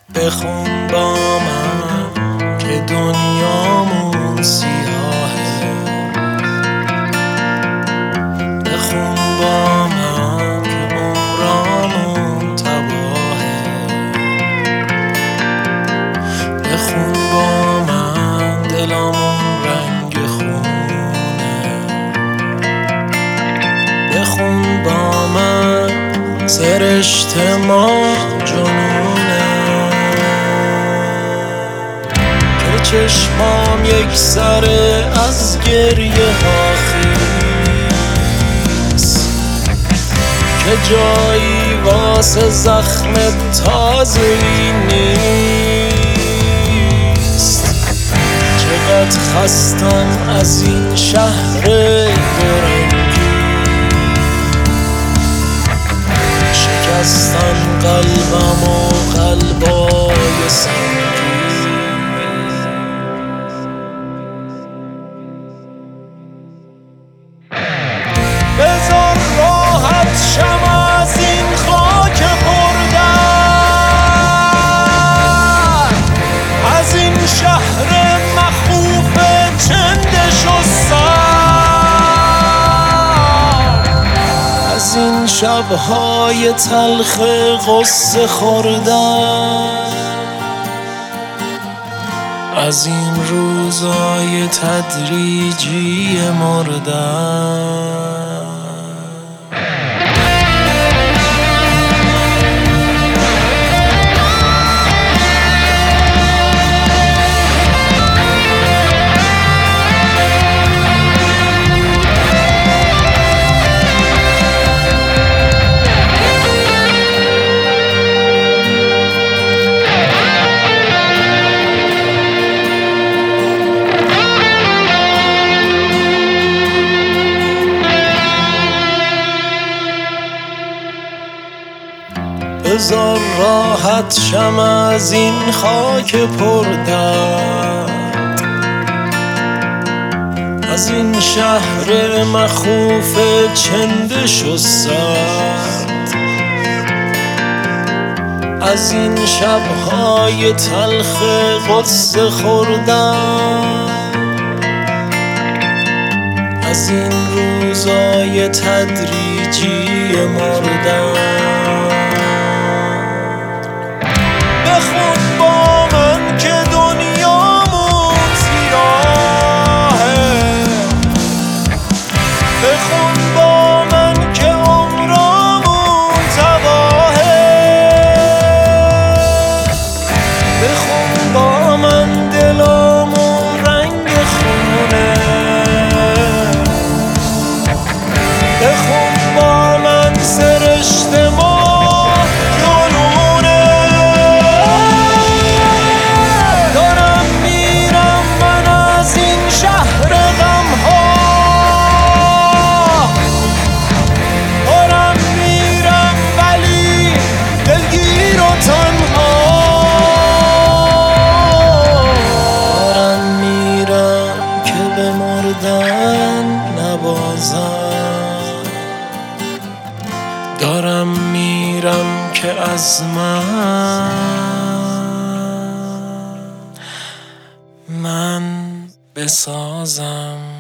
بخون با من که دنیامون سیاهه، بخون با من که عمرامون تباهه، بخون با من دلامون رنگ خونه، بخون با من سرشت ما جنونه، که چشمام یک سره از گریه ها خیس، که جایی واسه زخم تازه‌ای نیست. چقدر خستم از این شهر دورنگی، شکستن قلبم و قلبای سنگی. بذار راحت شم از این خاک پردرد، از این شهر مخوف چندش و سرد، از این شبهای تلخ غصه خوردن، از این روزای تدریجی مردن. بذار راحت شم از این خاک پردرد، از این شهر مخوف چندش و سرد، از این شبهای تلخ غصه خوردن، از این روزای تدریجی مردن. بخون با من که دنیامون سیاهه، بخون با من که عمرامون تباهه، بخون با من دلامون رنگ خونه، بخون با من سرشت ما دارم میرم که از من بسازم.